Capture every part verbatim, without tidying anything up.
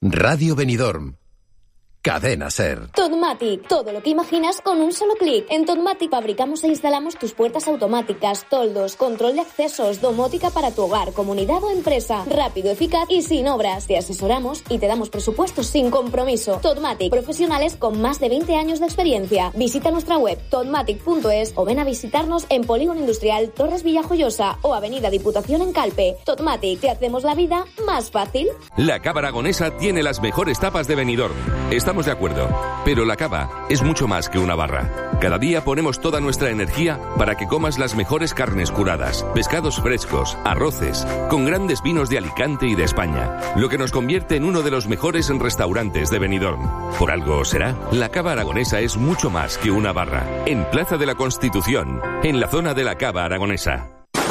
Radio Benidorm. Cadena Ser. Totmatic, todo lo que imaginas con un solo clic. En Totmatic fabricamos e instalamos tus puertas automáticas, toldos, control de accesos, domótica para tu hogar, comunidad o empresa. Rápido, eficaz y sin obras. Te asesoramos y te damos presupuestos sin compromiso. Totmatic, profesionales con más de veinte años de experiencia. Visita nuestra web totmatic punto es o ven a visitarnos en Polígono Industrial Torres Villajoyosa o Avenida Diputación en Calpe. Totmatic, te hacemos la vida más fácil. La Cava Aragonesa tiene las mejores tapas de Benidorm. Estamos de acuerdo, pero la cava es mucho más que una barra. Cada día ponemos toda nuestra energía para que comas las mejores carnes curadas, pescados frescos, arroces, con grandes vinos de Alicante y de España, lo que nos convierte en uno de los mejores restaurantes de Benidorm. Por algo será, la Cava Aragonesa es mucho más que una barra. En Plaza de la Constitución, en la zona de la Cava Aragonesa.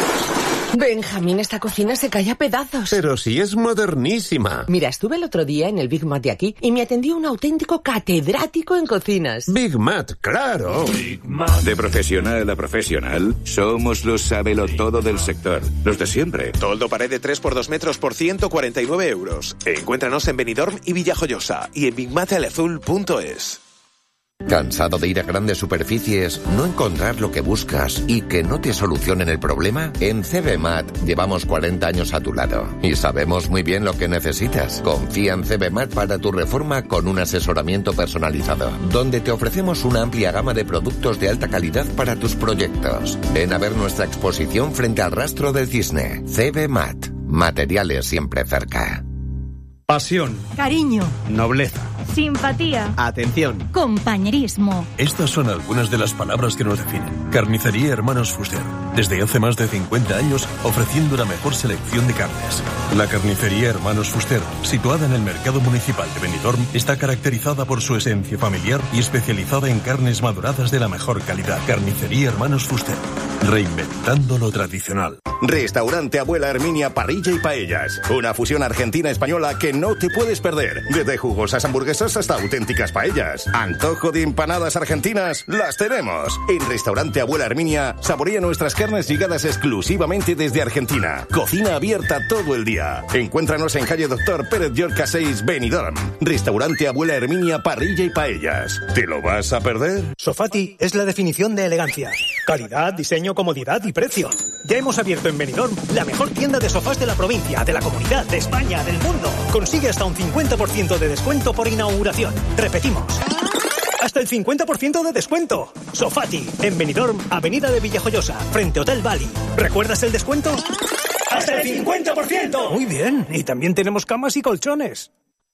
Benjamín, esta cocina se cae a pedazos. Pero si es modernísima. Mira, estuve el otro día en el Big Mat de aquí y me atendió un auténtico catedrático en cocinas. Big Mat, claro. Big Mat. De profesional a profesional, somos los sabelotodo del sector. Los de siempre. Toldo pared de tres por dos metros por ciento cuarenta y nueve euros. Encuéntranos en Benidorm y Villajoyosa y en big mat el azul punto es. ¿Cansado de ir a grandes superficies, no encontrar lo que buscas y que no te solucionen el problema? En C B Mat llevamos cuarenta años a tu lado y sabemos muy bien lo que necesitas. Confía en C B Mat para tu reforma con un asesoramiento personalizado, donde te ofrecemos una amplia gama de productos de alta calidad para tus proyectos. Ven a ver nuestra exposición frente al Rastro del Cisne. C B Mat. Materiales siempre cerca. Pasión. Cariño. Nobleza. Simpatía. Atención. Compañerismo. Estas son algunas de las palabras que nos definen. Carnicería Hermanos Fuster. Desde hace más de cincuenta años ofreciendo la mejor selección de carnes. La Carnicería Hermanos Fuster, situada en el Mercado Municipal de Benidorm, está caracterizada por su esencia familiar y especializada en carnes maduradas de la mejor calidad. Carnicería Hermanos Fuster. Reinventando lo tradicional. Restaurante Abuela Herminia Parrilla y Paellas. Una fusión argentina-española que no te puedes perder. Desde jugosas hamburguesas hasta auténticas paellas. Antojo de empanadas argentinas, las tenemos. En Restaurante Abuela Herminia, saborea nuestras carnes llegadas exclusivamente desde Argentina. Cocina abierta todo el día. Encuéntranos en calle Doctor Pérez Llorca seis, Benidorm. Restaurante Abuela Herminia Parrilla y Paellas. ¿Te lo vas a perder? Sofati es la definición de elegancia. Calidad, diseño, comodidad y precio. Ya hemos abierto en Benidorm la mejor tienda de sofás de la provincia, de la comunidad, de España, del mundo. Consigue hasta un cincuenta por ciento de descuento por inauguración. Repetimos. Hasta el cincuenta por ciento de descuento. Sofati, en Benidorm, Avenida de Villajoyosa, frente Hotel Bali. ¿Recuerdas el descuento? ¡Hasta el cincuenta por ciento! Muy bien. Y también tenemos camas y colchones.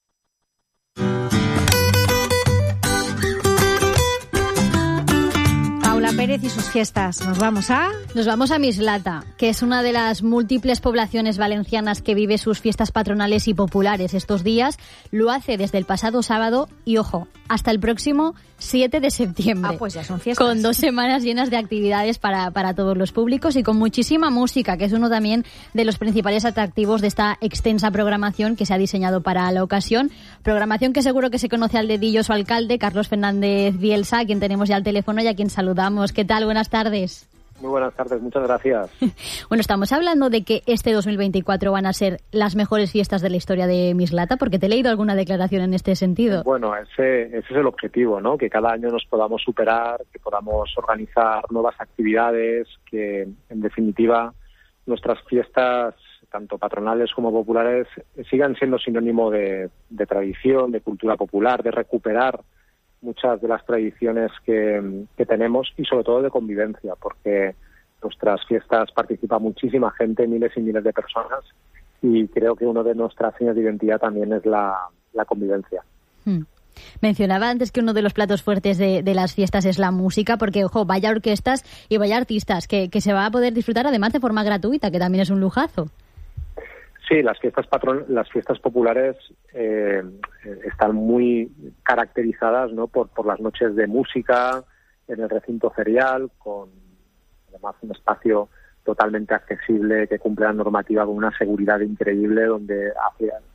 Paula Pérez y sus fiestas. Nos vamos a... Nos vamos a Mislata, que es una de las múltiples poblaciones valencianas que vive sus fiestas patronales y populares estos días. Lo hace desde el pasado sábado y, ojo, hasta el próximo siete de septiembre. Ah, pues ya son fiestas. Con dos semanas llenas de actividades para, para todos los públicos y con muchísima música, que es uno también de los principales atractivos de esta extensa programación que se ha diseñado para la ocasión. Programación que seguro que se conoce al dedillo su alcalde, Carlos Fernández Bielsa, a quien tenemos ya al teléfono y a quien saludamos. ¿Qué tal? Buenas tardes. Muy buenas tardes, muchas gracias. Bueno, estamos hablando de que este dos mil veinticuatro van a ser las mejores fiestas de la historia de Mislata, porque te he leído alguna declaración en este sentido. Bueno, ese, ese es el objetivo, ¿no? Que cada año nos podamos superar, que podamos organizar nuevas actividades, que en definitiva nuestras fiestas, tanto patronales como populares, sigan siendo sinónimo de, de tradición, de cultura popular, de recuperar muchas de las tradiciones que, que tenemos y sobre todo de convivencia, porque nuestras fiestas participa muchísima gente, miles y miles de personas, y creo que uno de nuestras señas de identidad también es la, la convivencia. Hmm. Mencionaba antes que uno de los platos fuertes de, de las fiestas es la música, porque, ojo, vaya orquestas y vaya artistas que, que se va a poder disfrutar además de forma gratuita, que también es un lujazo. Sí, las fiestas patron, las fiestas populares eh, están muy caracterizadas, ¿no? por, por las noches de música en el recinto ferial, con además un espacio totalmente accesible que cumple la normativa con una seguridad increíble, donde hace,